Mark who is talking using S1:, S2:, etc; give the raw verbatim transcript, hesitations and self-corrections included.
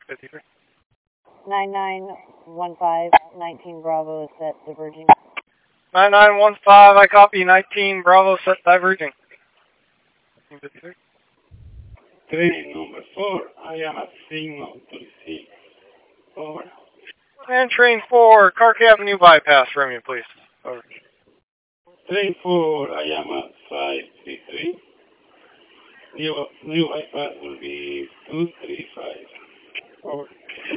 S1: fifty-three.
S2: nine nine one five, nineteen Bravo is set diverging.
S1: nine nine one five, I copy. nineteen Bravo set diverging. fifty-three.
S3: Train number four, I am at signal to receive. Over.
S1: And train four, Clark Avenue bypass from you, please. Over.
S3: Train four, I am at five three three. New, new bypass will be two three five. Over.